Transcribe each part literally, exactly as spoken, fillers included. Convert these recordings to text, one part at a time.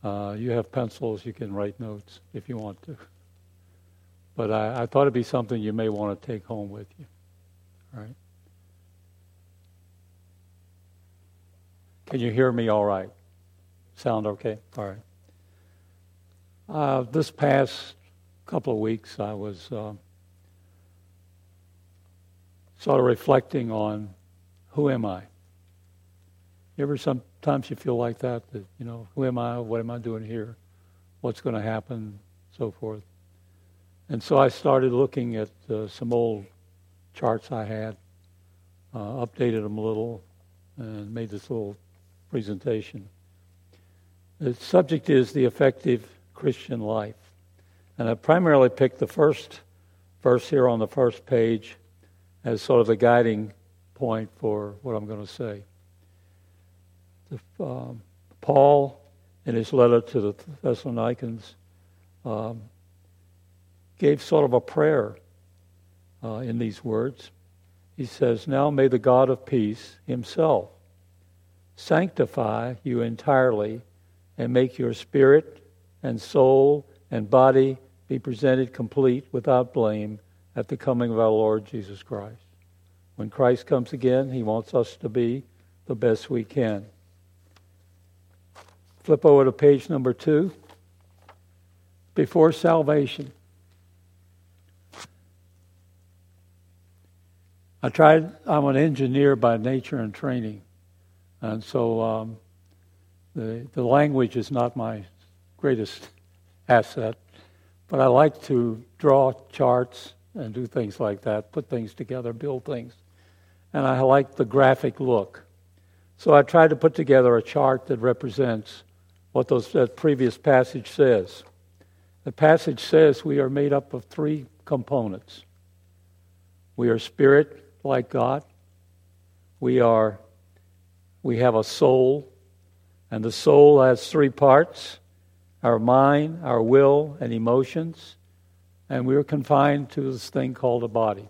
Uh, you have pencils, you can write notes if you want to. But I, I thought it'd be something you may want to take home with you. All right? Can you hear me all right? Sound okay? All right. Uh, this past couple of weeks, I was uh, sort of reflecting on who am I? You ever sometimes you feel like that, that, you know, who am I? What am I doing here? What's going to happen? So forth. And so I started looking at uh, some old charts I had, uh, updated them a little, and made this little presentation. The subject is the effective Christian life. And I primarily picked the first verse here on the first page as sort of the guiding point for what I'm going to say. The, um, Paul, in his letter to the Thessalonians, um, gave sort of a prayer uh, in these words. He says, "Now may the God of peace himself sanctify you entirely and make your spirit and soul and body be presented complete without blame at the coming of our Lord Jesus Christ." When Christ comes again, he wants us to be the best we can. Flip over to page number two. Before salvation. I tried, I'm an engineer by nature and training. And so um, the the language is not my greatest asset. But I like to draw charts and do things like that, put things together, build things. And I like the graphic look. So I tried to put together a chart that represents what those, that previous passage says. The passage says we are made up of three components. We are spirit, like God. We are, we have a soul, and the soul has three parts: our mind, our will, and emotions. And we are confined to this thing called a body.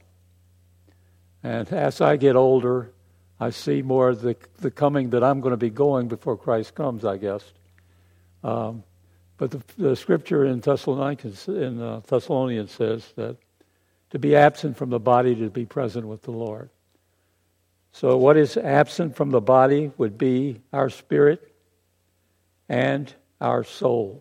And as I get older, I see more the the coming that I'm going to be going before Christ comes, I guess. Um, but the, the scripture in Thessalonians, in uh, Thessalonians says that to be absent from the body, to be present with the Lord. So what is absent from the body would be our spirit and our soul.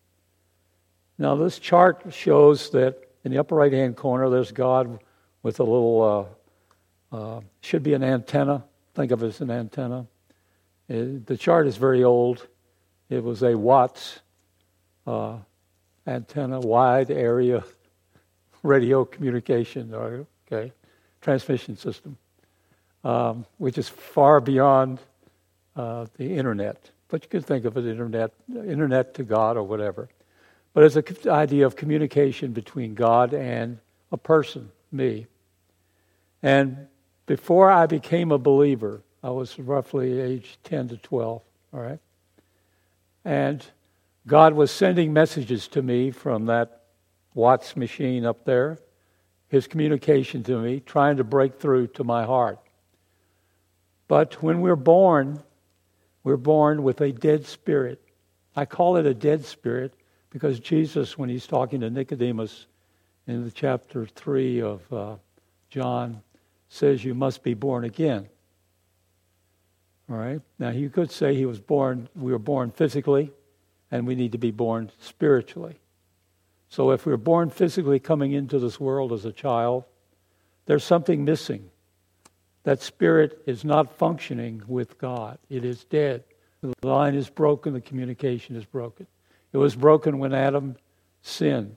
Now this chart shows that in the upper right-hand corner, there's God with a little, uh, uh, should be an antenna. Think of it as an antenna. It, the chart is very old. It was a Watts uh, antenna, wide area radio communication, okay, transmission system, um, which is far beyond uh, the internet. But you could think of it internet, internet to God or whatever. But it's an idea of communication between God and a person, me. And before I became a believer, I was roughly age ten to twelve, all right? And God was sending messages to me from that Watts machine up there, his communication to me, trying to break through to my heart. But when we're born, we're born with a dead spirit. I call it a dead spirit because Jesus, when he's talking to Nicodemus in the chapter three of uh, John, says you must be born again. All right? Now, you could say he was born, we were born physically, and we need to be born spiritually. So if we're born physically coming into this world as a child, there's something missing. That spirit is not functioning with God. It is dead. The line is broken, the communication is broken. It was broken when Adam sinned.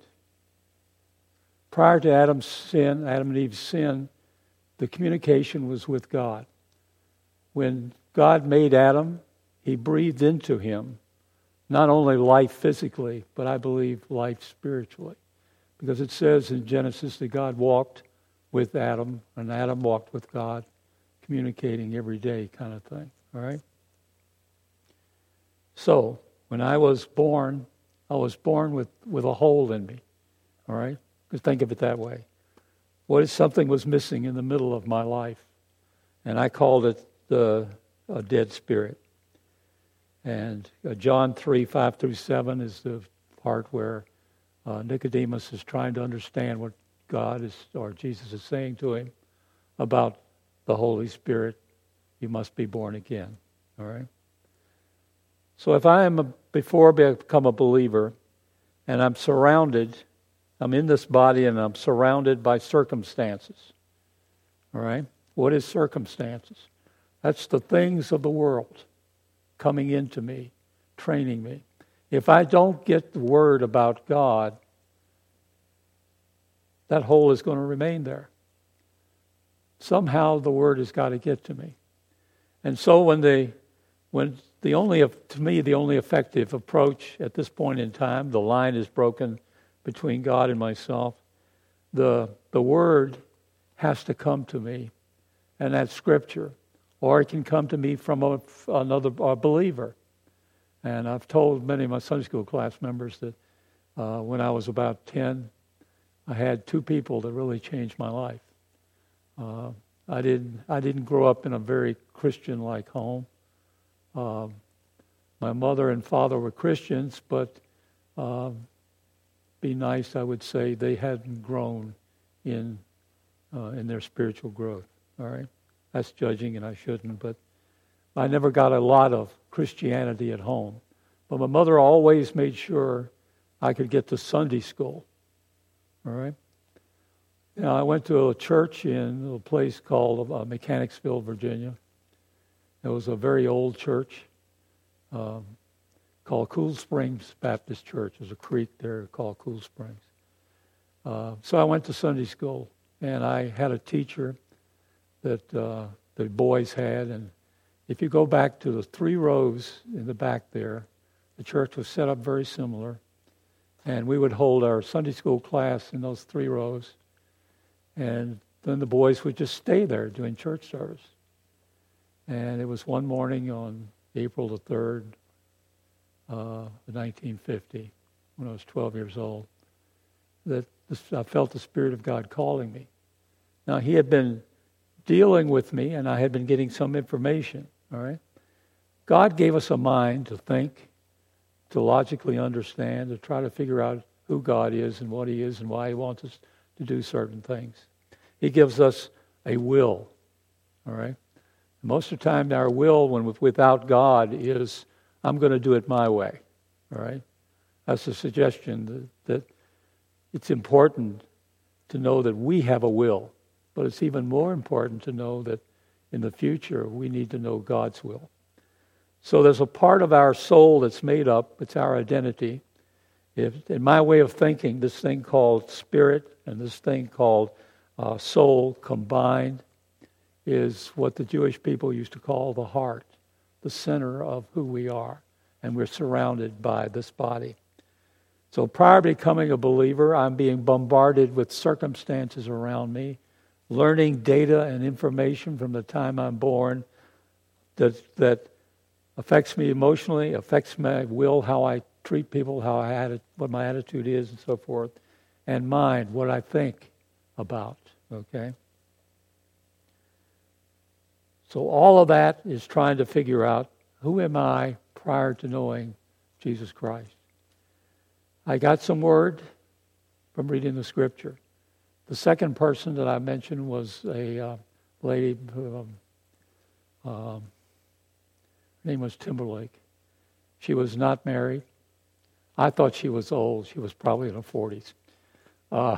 Prior to Adam's sin, Adam and Eve's sin, the communication was with God. When God made Adam, he breathed into him not only life physically, but I believe life spiritually. Because it says in Genesis that God walked with Adam, and Adam walked with God, communicating every day kind of thing. All right? So, when I was born, I was born with, with a hole in me. All right? Because think of it that way. What if something was missing in the middle of my life? And I called it the a dead spirit. And uh, John three, five through seven is the part where uh, Nicodemus is trying to understand what God is, or Jesus is saying to him about the Holy Spirit. You must be born again. All right? So if I am, a, before I become a believer, and I'm surrounded, I'm in this body and I'm surrounded by circumstances. All right? What is circumstances? That's the things of the world coming into me, training me. If I don't get the word about God, that hole is going to remain there. Somehow the word has got to get to me. And so when they, when the only, to me, the only effective approach at this point in time, the line is broken between God and myself, the the word has to come to me, and that's Scripture. Or it can come to me from a, another a believer. And I've told many of my Sunday school class members that uh, when I was about ten, I had two people that really changed my life. Uh, I didn't I didn't grow up in a very Christian-like home. Uh, my mother and father were Christians, but uh, be nice, I would say they hadn't grown in uh, in their spiritual growth. All right, that's judging, and I shouldn't. But I never got a lot of Christianity at home. But my mother always made sure I could get to Sunday school. All right. Now, I went to a church in a place called uh, Mechanicsville, Virginia. It was a very old church um, called Cool Springs Baptist Church. There's a creek there called Cool Springs. Uh, so I went to Sunday school, and I had a teacher that uh, the boys had. And if you go back to the three rows in the back there, the church was set up very similar. And we would hold our Sunday school class in those three rows. And then the boys would just stay there doing church service. And it was one morning on April the third, uh, nineteen fifty, when I was twelve years old, that I felt the Spirit of God calling me. Now, He had been dealing with me, and I had been getting some information, all right? God gave us a mind to think, to logically understand, to try to figure out who God is and what He is and why He wants us to do certain things. He gives us a will, all right? Most of the time, our will, when without God, is, I'm going to do it my way, all right? That's a suggestion that, that it's important to know that we have a will, but it's even more important to know that in the future, we need to know God's will. So there's a part of our soul that's made up, it's our identity. If, in my way of thinking, this thing called spirit and this thing called uh, soul combined is what the Jewish people used to call the heart, the center of who we are. And we're surrounded by this body. So prior to becoming a believer, I'm being bombarded with circumstances around me, learning data and information from the time I'm born that that affects me emotionally, affects my will, how I treat people, how I had it, what my attitude is, and so forth, and mind, what I think about, okay? So all of that is trying to figure out, who am I prior to knowing Jesus Christ? I got some word from reading the Scripture. The second person that I mentioned was a uh, lady who, um, um, her name was Timberlake. She was not married. I thought she was old. She was probably in her forties. Uh,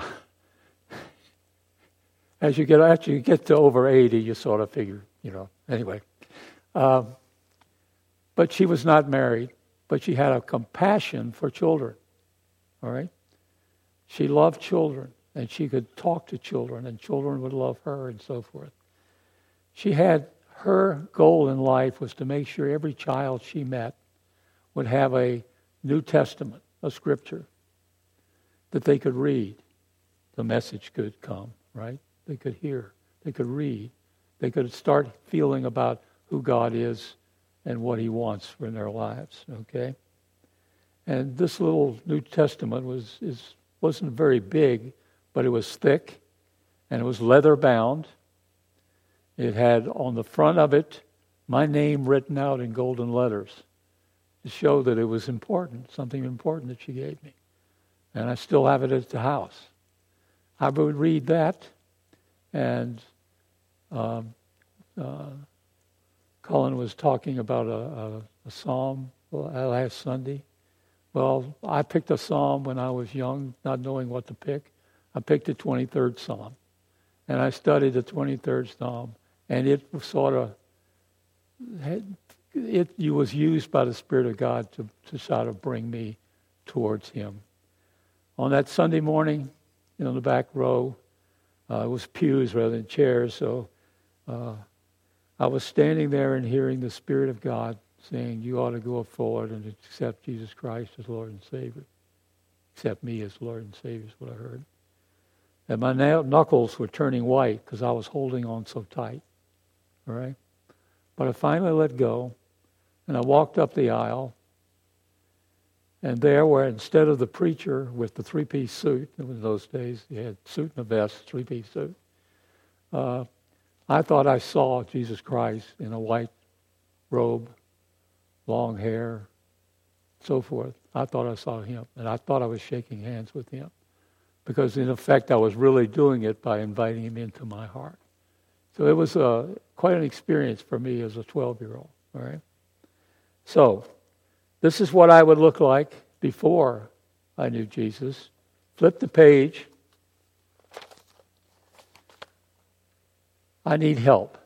as you get after you get to over eighty, you sort of figure, you know. Anyway, um, but she was not married. But she had a compassion for children. All right, she loved children, and she could talk to children, and children would love her, and so forth. She had her goal in life was to make sure every child she met would have a New Testament, a scripture, that they could read. The message could come, right? They could hear. They could read. They could start feeling about who God is and what He wants for their lives, okay? And this little New Testament was is wasn't very big, but it was thick, and it was leather bound. It had on the front of it my name written out in golden letters. to show that it was important, something important that she gave me. And I still have it at the house. I would read that, and um, uh, Colin was talking about a, a, a psalm last Sunday. Well, I picked a psalm when I was young, not knowing what to pick. I picked the twenty-third Psalm, and I studied the twenty-third Psalm, and it sort of, it, it was used by the Spirit of God to, to sort of bring me towards Him. On that Sunday morning, you know, in the back row, uh, it was pews rather than chairs, so uh, I was standing there and hearing the Spirit of God saying, you ought to go forward and accept Jesus Christ as Lord and Savior. Accept me as Lord and Savior is what I heard. And my knuckles were turning white because I was holding on so tight. All right? But I finally let go, and I walked up the aisle, and there where instead of the preacher with the three-piece suit, in those days you had suit and a vest, three-piece suit, uh, I thought I saw Jesus Christ in a white robe, long hair, so forth. I thought I saw Him, and I thought I was shaking hands with Him. Because in effect, I was really doing it by inviting Him into my heart. So it was uh, quite an experience for me as a twelve-year-old. All right. So this is what I would look like before I knew Jesus. Flip the page. I need help.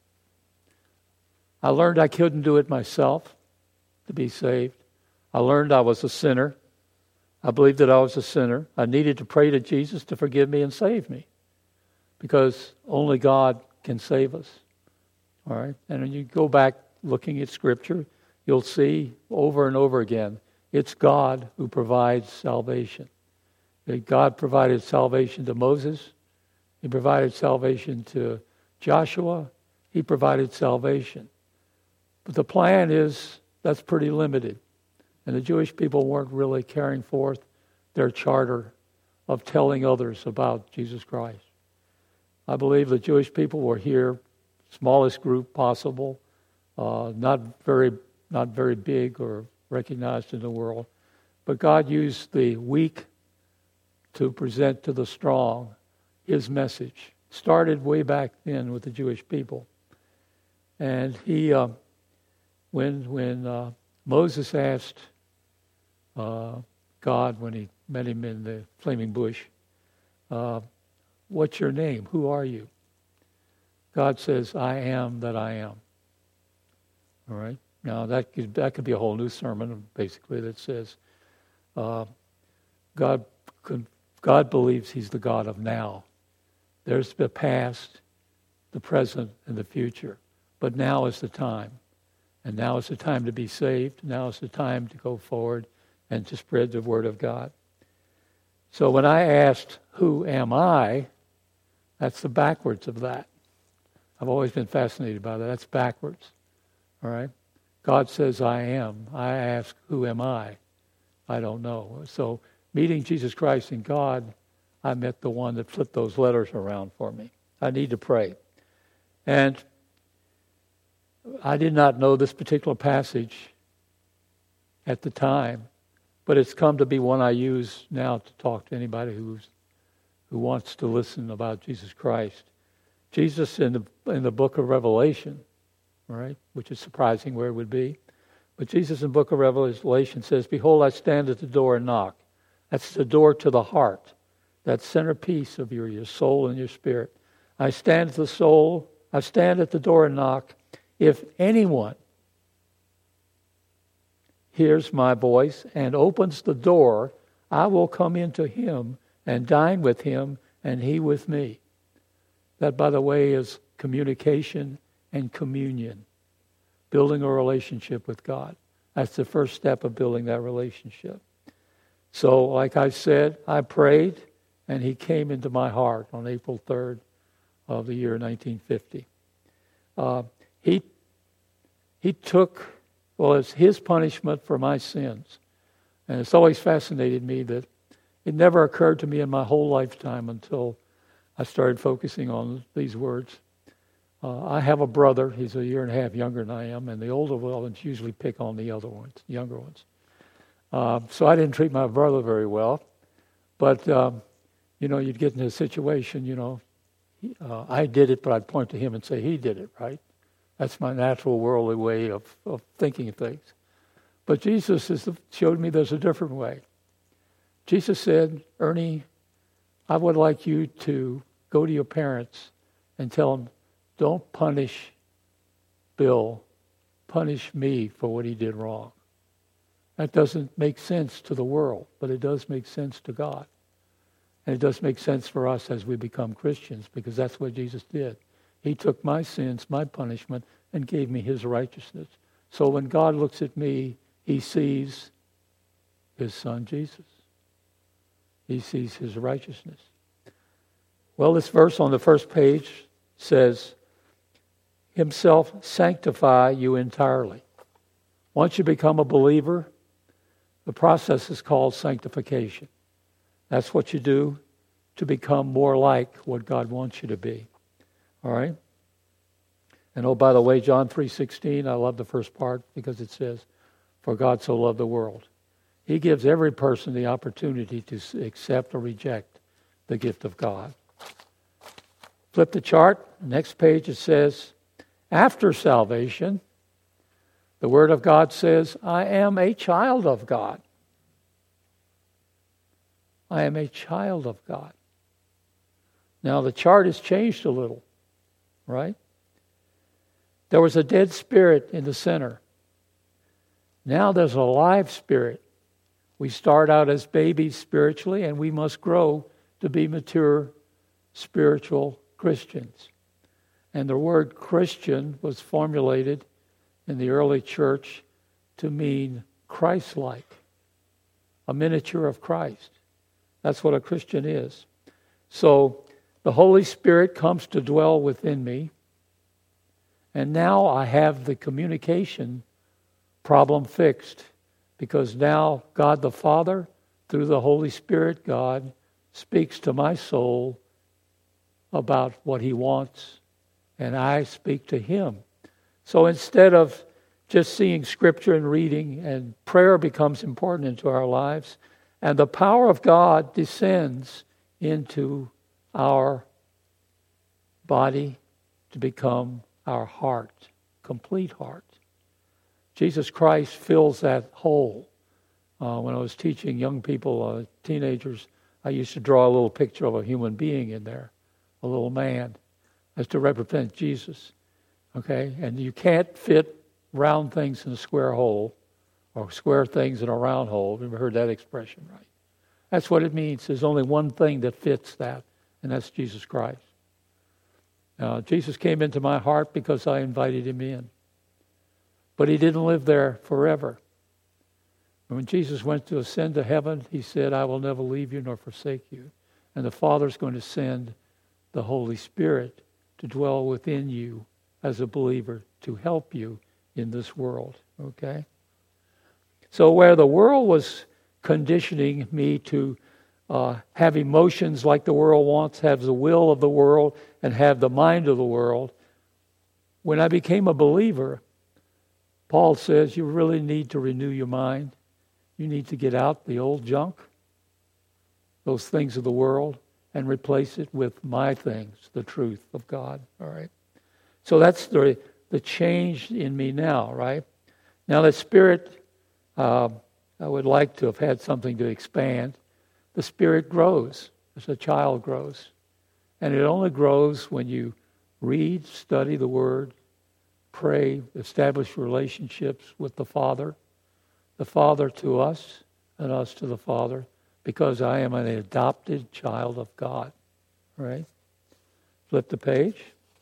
I learned I couldn't do it myself to be saved. I learned I was a sinner. I believed that I was a sinner. I needed to pray to Jesus to forgive me and save me, because only God can save us. All right? And when you go back looking at Scripture, you'll see over and over again, it's God who provides salvation. God provided salvation to Moses. He provided salvation to Joshua. He provided salvation. But the plan is, that's pretty limited. And the Jewish people weren't really carrying forth their charter of telling others about Jesus Christ. I believe the Jewish people were here, smallest group possible, uh, not very not very big or recognized in the world. But God used the weak to present to the strong His message. Started way back then with the Jewish people. And he, uh, when, when uh, Moses asked Uh, God, when he met him in the flaming bush, uh, what's your name? Who are you? God says, I am that I am. All right? Now, that could, that could be a whole new sermon, basically, that says, uh, God, God believes He's the God of now. There's the past, the present, and the future. But now is the time. And now is the time to be saved. Now is the time to go forward and to spread the Word of God. So when I asked, who am I? That's the backwards of that. I've always been fascinated by that. That's backwards. All right? God says, I am. I ask, who am I? I don't know. So meeting Jesus Christ and God, I met the one that flipped those letters around for me. I need to pray. And I did not know this particular passage at the time, but it's come to be one I use now to talk to anybody who's who wants to listen about Jesus Christ. Jesus in the in the book of Revelation, right, which is surprising where it would be, but Jesus in the book of Revelation says, "Behold, I stand at the door and knock." That's the door to the heart, that centerpiece of your your soul and your spirit. I stand at the soul. I stand at the door and knock. If anyone hears my voice and opens the door, I will come into him and dine with him and he with me. That, by the way, is communication and communion, building a relationship with God. That's the first step of building that relationship. So, like I said, I prayed, and he came into my heart on April third of the year nineteen fifty. Uh, he, he took... Well, it's His punishment for my sins. And it's always fascinated me that it never occurred to me in my whole lifetime until I started focusing on these words. Uh, I have a brother. He's a year and a half younger than I am, and the older ones usually pick on the other ones, younger ones. Uh, so I didn't treat my brother very well. But, um, you know, you'd get in a situation, you know, he, uh, I did it, but I'd point to him and say, he did it, right? That's my natural worldly way of, of thinking of things. But Jesus is the, showed me there's a different way. Jesus said, Ernie, I would like you to go to your parents and tell them, don't punish Bill, punish me for what he did wrong. That doesn't make sense to the world, but it does make sense to God. And it does make sense for us as we become Christians, because that's what Jesus did. He took my sins, my punishment, and gave me his righteousness. So when God looks at me, he sees his son Jesus. He sees his righteousness. Well, this verse on the first page says, himself sanctify you entirely. Once you become a believer, the process is called sanctification. That's what you do to become more like what God wants you to be. All right? And oh, by the way, John three sixteen, I love the first part because it says, for God so loved the world. He gives every person the opportunity to accept or reject the gift of God. Flip the chart. Next page it says, after salvation, the Word of God says, I am a child of God. I am a child of God. Now the chart has changed a little, right? There was a dead spirit in the center. Now there's a live spirit. We start out as babies spiritually, and we must grow to be mature spiritual Christians. And the word Christian was formulated in the early church to mean Christ-like, a miniature of Christ. That's what a Christian is. So the Holy Spirit comes to dwell within me, and now I have the communication problem fixed, because now God the Father, through the Holy Spirit, God, speaks to my soul about what he wants, and I speak to him. So instead of just seeing Scripture and reading, and prayer becomes important into our lives, and the power of God descends into our body to become our heart, complete heart. Jesus Christ fills that hole. Uh, when I was teaching young people, uh, teenagers, I used to draw a little picture of a human being in there, a little man, as to represent Jesus. Okay? And you can't fit round things in a square hole, or square things in a round hole. You've heard that expression, right? That's what it means. There's only one thing that fits that, and that's Jesus Christ. Uh, Jesus came into my heart because I invited him in. But he didn't live there forever. When Jesus went to ascend to heaven, he said, I will never leave you nor forsake you. And the Father's going to send the Holy Spirit to dwell within you as a believer to help you in this world. Okay? So where the world was conditioning me to uh, have emotions like the world wants, have the will of the world, and have the mind of the world, when I became a believer, Paul says you really need to renew your mind. You need to get out the old junk, those things of the world, and replace it with my things, the truth of God. All right. So that's the the change in me now, right? Now the Spirit, uh, I would like to have had something to expand. The Spirit grows as a child grows. And it only grows when you read, study the Word, pray, establish relationships with the Father, the Father to us, and us to the Father, because I am an adopted child of God. All right? Flip the page.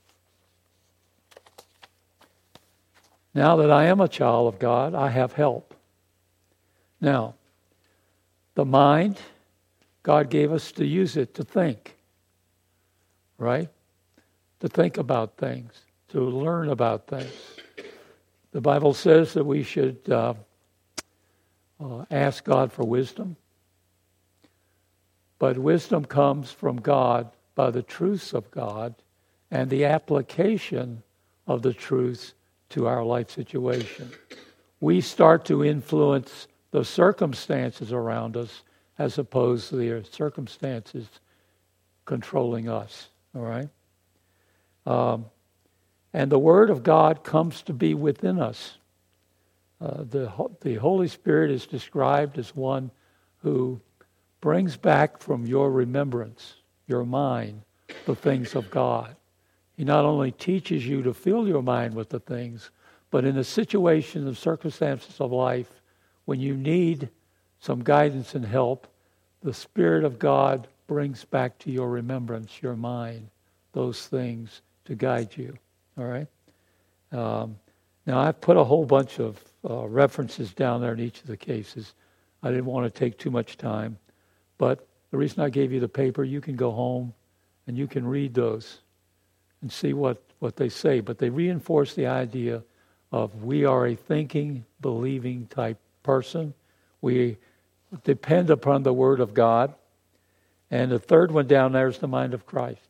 Now that I am a child of God, I have help. Now, the mind, God gave us to use it to think, right? To think about things, to learn about things. The Bible says that we should uh, uh, ask God for wisdom. But wisdom comes from God by the truths of God and the application of the truths to our life situation. We start to influence the circumstances around us as opposed to the circumstances controlling us, all right? Um, and the Word of God comes to be within us. Uh, the, the Holy Spirit is described as one who brings back from your remembrance, your mind, the things of God. He not only teaches you to fill your mind with the things, but in the situations and circumstances of life, when you need some guidance and help, the Spirit of God brings back to your remembrance, your mind, those things to guide you. All right? Um, now, I've put a whole bunch of uh, references down there in each of the cases. I didn't want to take too much time. But the reason I gave you the paper, you can go home and you can read those and see what, what they say. But they reinforce the idea of we are a thinking, believing type person. We depend upon the Word of God. And the third one down there is the mind of Christ.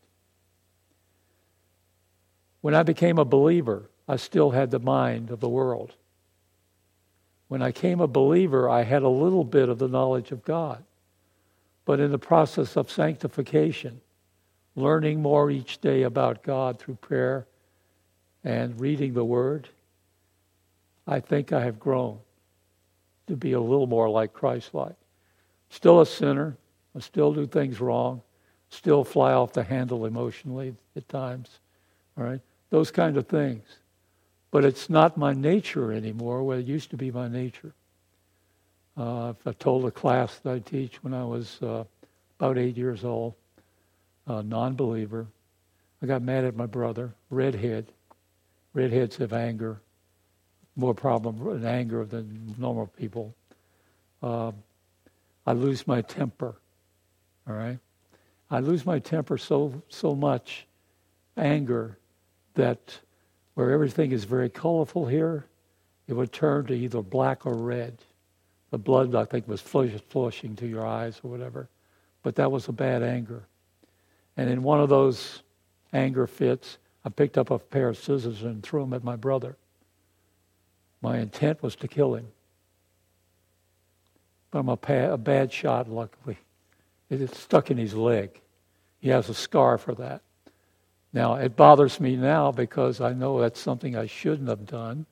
When I became a believer, I still had the mind of the world. When I became a believer, I had a little bit of the knowledge of God. But in the process of sanctification, learning more each day about God through prayer and reading the Word, I think I have grown to be a little more like Christ-like. Still a sinner. I still do things wrong. Still fly off the handle emotionally at times. All right? Those kind of things. But it's not my nature anymore, where it used to be my nature. Uh, I told a class that I teach when I was uh, about eight years old, a non-believer. I got mad at my brother, redhead. Redheads have anger, more problem in anger than normal people. Uh, I lose my temper, all right? I lose my temper so so much, anger, that where everything is very colorful here, it would turn to either black or red. The blood, I think, was flushing to your eyes or whatever. But that was a bad anger. And in one of those anger fits, I picked up a pair of scissors and threw them at my brother. My intent was to kill him. But I'm a, pa- a bad shot, luckily. It, it stuck in his leg. He has a scar for that. Now, it bothers me now because I know that's something I shouldn't have done.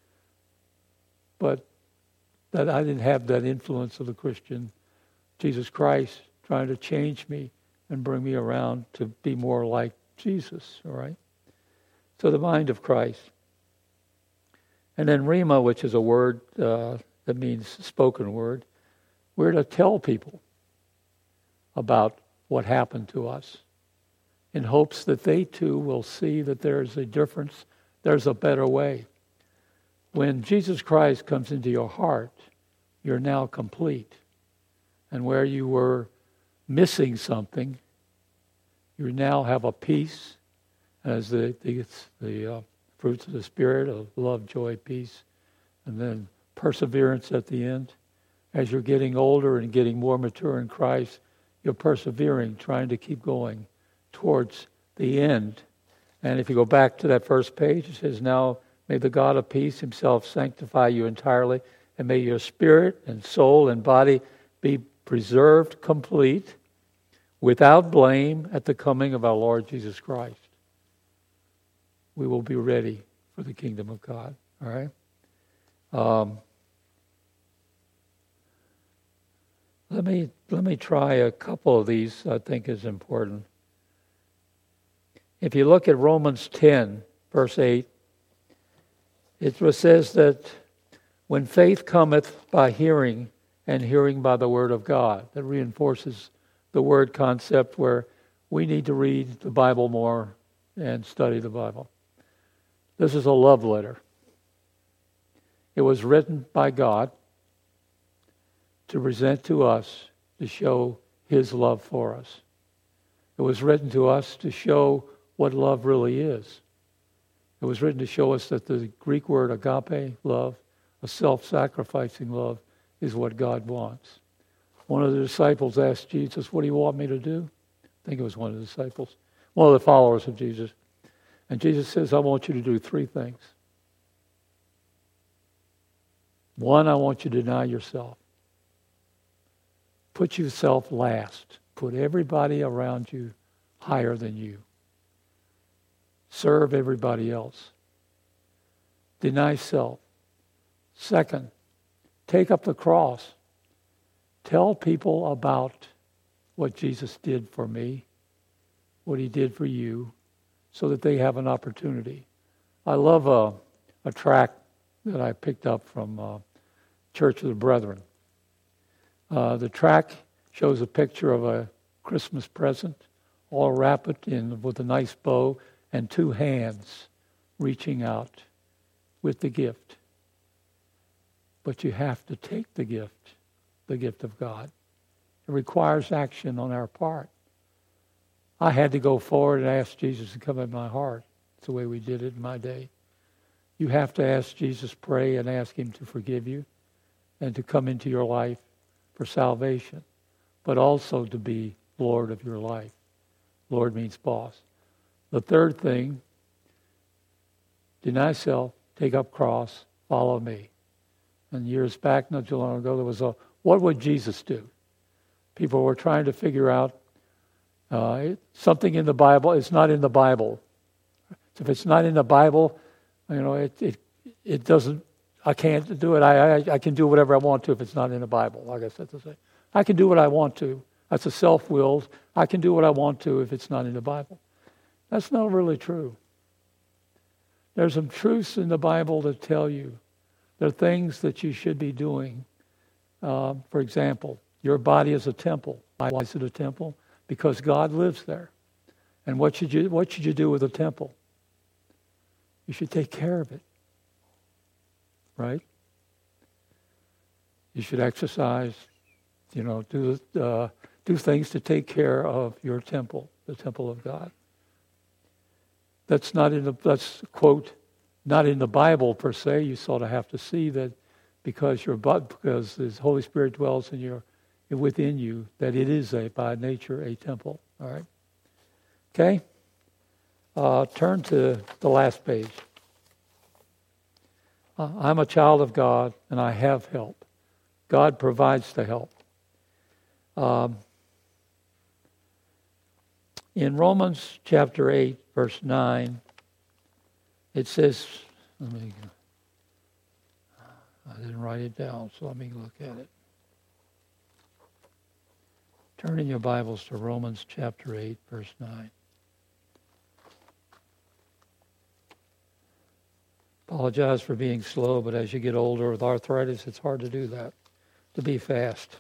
But that I didn't have that influence of the Christian Jesus Christ trying to change me and bring me around to be more like Jesus, all right? So the mind of Christ. And then rhema, which is a word uh, that means spoken word. We're to tell people about what happened to us in hopes that they too will see that there's a difference, there's a better way. When Jesus Christ comes into your heart, you're now complete. And where you were missing something, you now have a peace, as the the, the uh, fruits of the Spirit of love, joy, peace, and then perseverance at the end. As you're getting older and getting more mature in Christ, you're persevering, trying to keep going towards the end. And if you go back to that first page, it says, now may the God of peace himself sanctify you entirely, and may your spirit and soul and body be preserved complete, without blame, at the coming of our Lord Jesus Christ. We will be ready for the kingdom of God. All right? Um, let me let me try a couple of these I think is important. If you look at Romans ten, verse eight, it says that when faith cometh by hearing, and hearing by the word of God. That reinforces the word concept where we need to read the Bible more and study the Bible. This is a love letter. It was written by God to present to us to show his love for us. It was written to us to show what love really is. It was written to show us that the Greek word agape, love, a self-sacrificing love, is what God wants. One of the disciples asked Jesus, what do you want me to do? I think it was one of the disciples. One of the followers of Jesus. And Jesus says, I want you to do three things. One, I want you to deny yourself. Put yourself last. Put everybody around you higher than you. Serve everybody else. Deny self. Second, take up the cross. Tell people about what Jesus did for me, what he did for you, so that they have an opportunity. I love a, a tract that I picked up from uh, Church of the Brethren. Uh, the tract shows a picture of a Christmas present, all wrapped in with a nice bow, and two hands reaching out with the gift. But you have to take the gift, the gift of God. It requires action on our part. I had to go forward and ask Jesus to come in my heart. It's the way we did it in my day. You have to ask Jesus, pray, and ask him to forgive you and to come into your life for salvation, but also to be Lord of your life. Lord means boss. The third thing, deny self, take up cross, follow me. And years back, not too long ago, there was a, what would Jesus do? People were trying to figure out uh, something in the Bible. It's not in the Bible. So if it's not in the Bible, you know, it it, it doesn't, I can't do it. I, I I can do whatever I want to if it's not in the Bible, like I said to say. I can do what I want to. That's a self-willed. I can do what I want to if it's not in the Bible. That's not really true. There's some truths in the Bible that tell you there are things that you should be doing. Uh, for example, your body is a temple. Why is it a temple? Because God lives there. And what should you what should you do with a temple? You should take care of it. Right? You should exercise, you know, do uh, do things to take care of your temple, the temple of God. That's not in the that's quote not in the Bible per se. You sort of have to see that because your because the Holy Spirit dwells in your within you, that it is a by nature a temple. All right. Okay. Uh, turn to the last page. Uh, I'm a child of God, and I have help. God provides the help. Um, in Romans chapter eight, verse nine, it says, let me, I didn't write it down, so let me look at it. Turn in your Bibles to Romans chapter eight, verse nine. Apologize for being slow, but as you get older with arthritis, it's hard to do that, to be fast.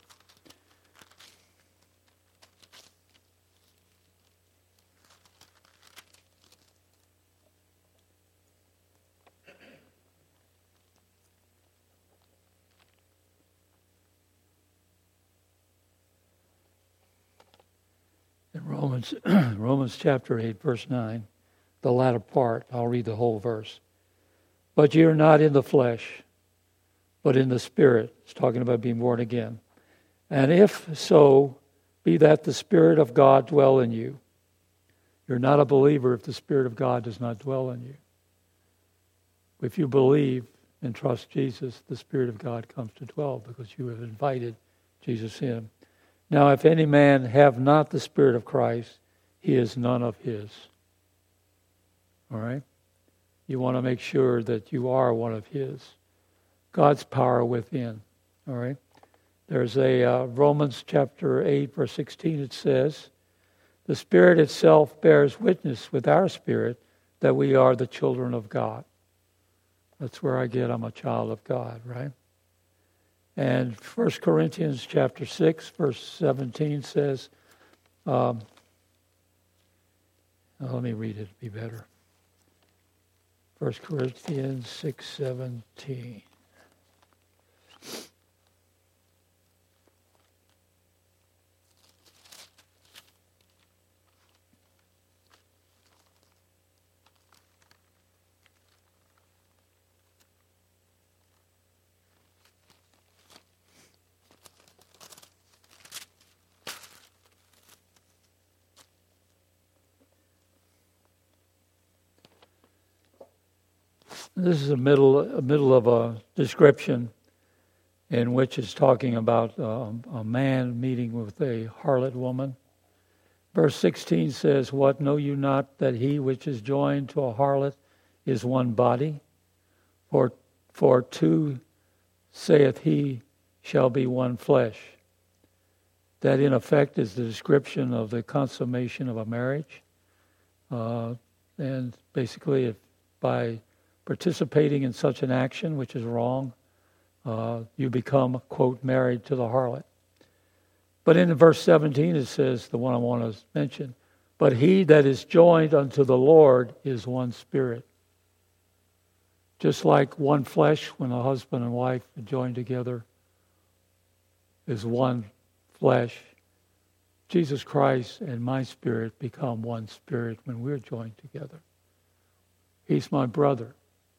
In Romans, Romans chapter eight, verse nine, the latter part, I'll read the whole verse. But ye are not in the flesh, but in the Spirit. It's talking about being born again. And if so, be that the Spirit of God dwell in you. You're not a believer if the Spirit of God does not dwell in you. If you believe and trust Jesus, the Spirit of God comes to dwell because you have invited Jesus in. Now, if any man have not the Spirit of Christ, he is none of his. All right? You want to make sure that you are one of his. God's power within. All right? There's a uh, Romans chapter eight, verse sixteen, it says, the Spirit itself bears witness with our spirit that we are the children of God. That's where I get I'm a child of God, right? And First Corinthians chapter six, verse seventeen says, um, oh, let me read it, it'd be better. First Corinthians six seventeen. This is a middle a middle of a description in which it's talking about uh, a man meeting with a harlot woman. Verse sixteen says, "What, know you not that he which is joined to a harlot is one body? For, for two, saith he, shall be one flesh." That in effect is the description of the consummation of a marriage. Uh, and basically, if by participating in such an action, which is wrong, uh, you become, quote, married to the harlot. But in verse seventeen it says, the one I want to mention, "But he that is joined unto the Lord is one spirit." Just like one flesh, when a husband and wife are joined together, is one flesh, Jesus Christ and my spirit become one spirit when we're joined together. He's my brother,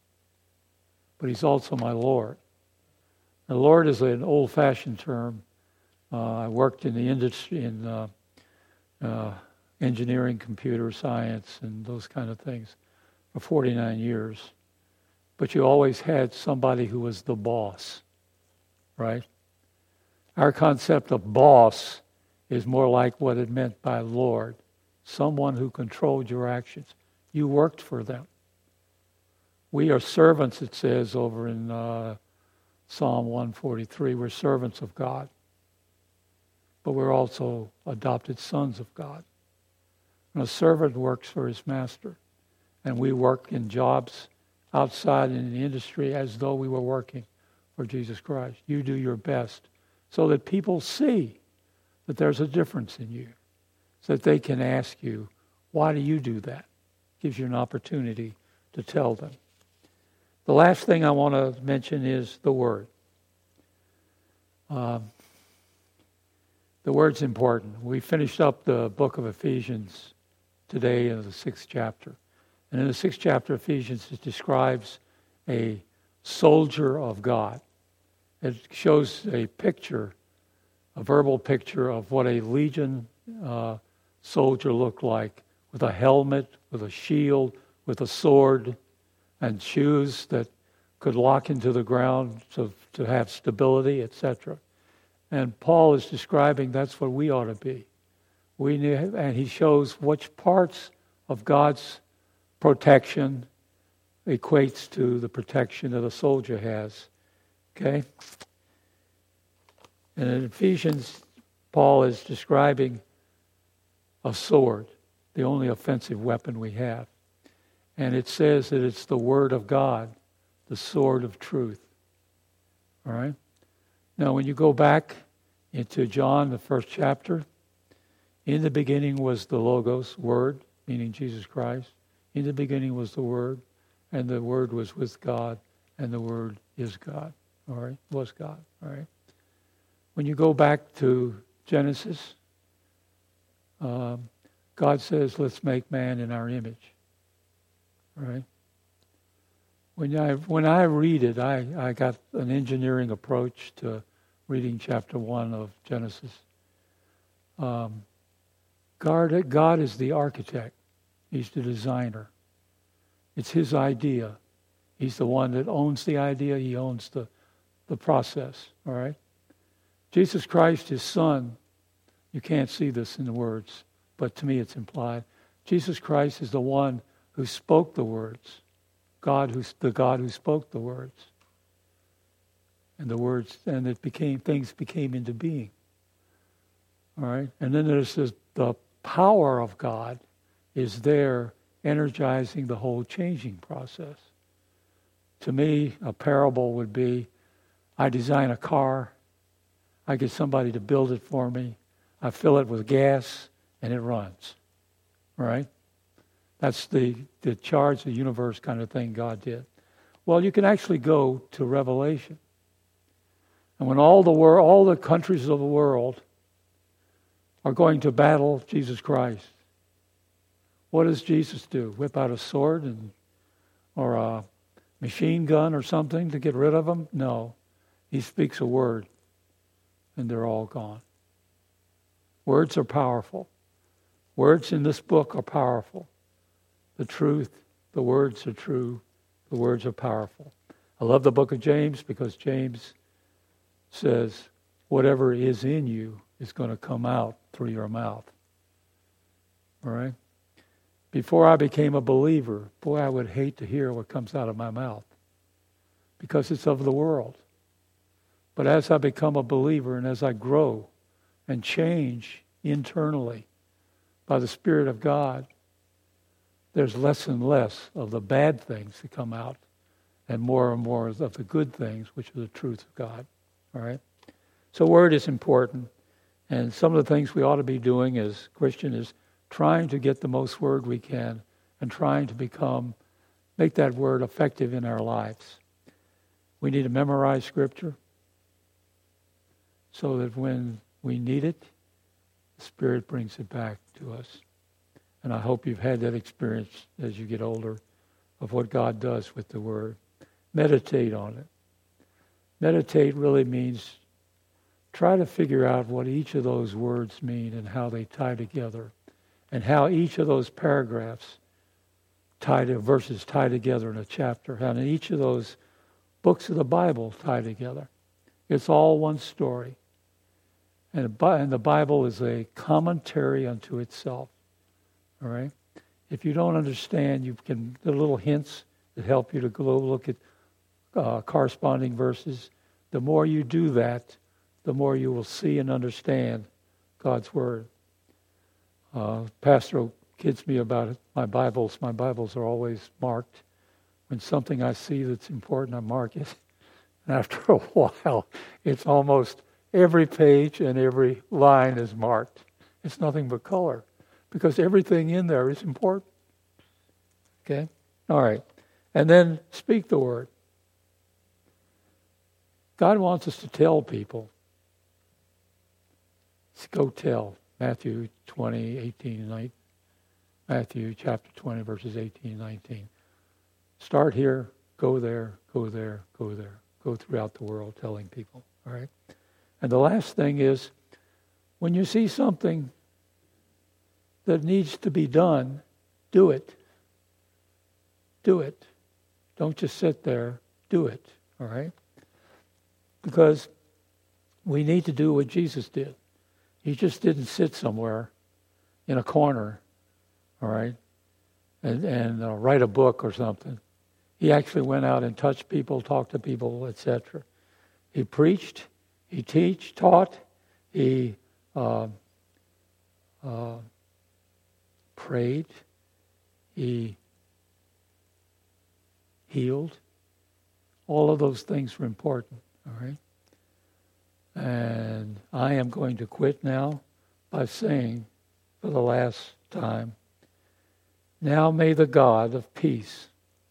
but he's also my Lord. The Lord is an old-fashioned term. Uh, I worked in the industry, in uh, uh, engineering, computer science, and those kind of things for forty-nine years. But you always had somebody who was the boss, right? Our concept of boss is more like what it meant by Lord, someone who controlled your actions. You worked for them. We are servants, it says over in uh, Psalm one forty-three. We're servants of God. But we're also adopted sons of God. And a servant works for his master. And we work in jobs outside in the industry as though we were working for Jesus Christ. You do your best so that people see that there's a difference in you, so that they can ask you, why do you do that? Gives you an opportunity to tell them. The last thing I want to mention is the Word. Um, the Word's important. We finished up the book of Ephesians today in the sixth chapter. And in the sixth chapter of Ephesians, it describes a soldier of God. It shows a picture, a verbal picture of what a legion uh, soldier looked like, with a helmet, with a shield, with a sword, and shoes that could lock into the ground to, to have stability, et cetera. And Paul is describing that's what we ought to be. We need, and he shows which parts of God's protection equates to the protection that a soldier has. Okay? And in Ephesians, Paul is describing a sword, the only offensive weapon we have. And it says that it's the Word of God, the sword of truth. All right? Now, when you go back into John, the first chapter, in the beginning was the Logos, Word, meaning Jesus Christ. In the beginning was the Word, and the Word was with God, and the Word is God. All right? Was God. All right? When you go back to Genesis, um, God says, let's make man in our image. All right? When I when I read it, I, I got an engineering approach to reading chapter one of Genesis. Um, God, God is the architect. He's the designer. It's his idea. He's the one that owns the idea. He owns the, the process. All right? Jesus Christ, his Son, you can't see this in the words, but to me it's implied. Jesus Christ is the one who spoke the words. God, who's the God who spoke the words. And the words, and it became, things became into being. All right? And then there's this, the power of God is there energizing the whole changing process. To me, a parable would be, I design a car, I get somebody to build it for me, I fill it with gas, and it runs. All right? That's the, the charge the universe kind of thing God did. Well, you can actually go to Revelation. And when all the wor- all the countries of the world are going to battle Jesus Christ, what does Jesus do? Whip out a sword and or a machine gun or something to get rid of them? No. He speaks a word, and they're all gone. Words are powerful. Words in this book are powerful. The truth, the words are true, The words are powerful. I love the book of James because James says, whatever is in you is going to come out through your mouth. All right? Before I became a believer, boy, I would hate to hear what comes out of my mouth because it's of the world. But as I become a believer and as I grow and change internally by the Spirit of God, there's less and less of the bad things that come out and more and more of the good things, which are the truth of God. All right? So word is important. And some of the things we ought to be doing as Christian is trying to get the most word we can and trying to become, make that word effective in our lives. We need to memorize Scripture so that when we need it, the Spirit brings it back to us. And I hope you've had that experience as you get older of what God does with the Word. Meditate on it. Meditate really means try to figure out what each of those words mean and how they tie together and how each of those paragraphs tie to verses tie together in a chapter, and each of those books of the Bible tie together. It's all one story. And the Bible is a commentary unto itself. All right? If you don't understand, you can, there are little hints that help you to go look at uh, corresponding verses. The more you do that, the more you will see and understand God's Word. Uh, Pastor kids me about it. My Bibles, my Bibles are always marked. When something I see that's important, I mark it. And after a while, it's almost every page and every line is marked. It's nothing but color because everything in there is important. Okay? All right. And then speak the word. God wants us to tell people. Let's go tell. Matthew twenty, eighteen, and nineteen. Matthew chapter twenty, verses eighteen and nineteen. Start here, go there, go there, go there. Go throughout the world telling people. All right? And the last thing is, when you see something that needs to be done, do it. Do it. Don't just sit there. Do it. All right? Because we need to do what Jesus did. He just didn't sit somewhere in a corner, all right, and, and uh, write a book or something. He actually went out and touched people, talked to people, et cetera. He preached, he teach, taught, he uh, uh, prayed, he healed. All of those things were important, all right? And I am going to quit now by saying for the last time, now may the God of peace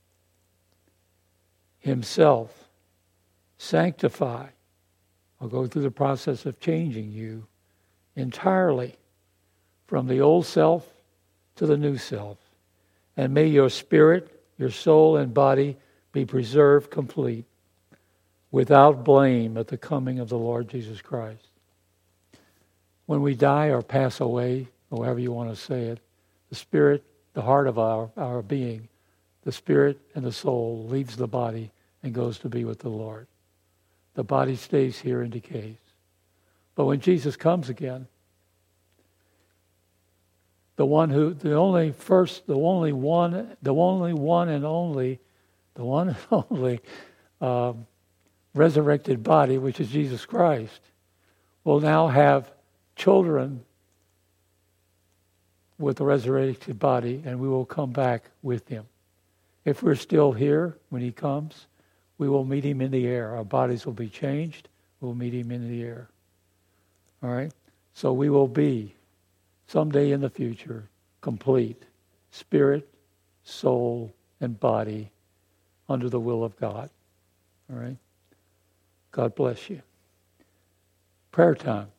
himself sanctify, or go through the process of changing you entirely from the old self to the new self. And may your spirit, your soul, and body be preserved complete, without blame at the coming of the Lord Jesus Christ. When we die or pass away, or however you want to say it, the spirit, the heart of our, our being, the spirit and the soul leaves the body and goes to be with the Lord. The body stays here and decays. But when Jesus comes again, the one who, the only first, the only one, the only one and only, the one and only, um, resurrected body, which is Jesus Christ, will now have children with the resurrected body, and we will come back with him. If we're still here when he comes, we will meet him in the air. Our bodies will be changed. We'll meet him in the air. All right? So we will be, someday in the future, complete. Spirit, soul, and body under the will of God. All right? God bless you. Prayer time.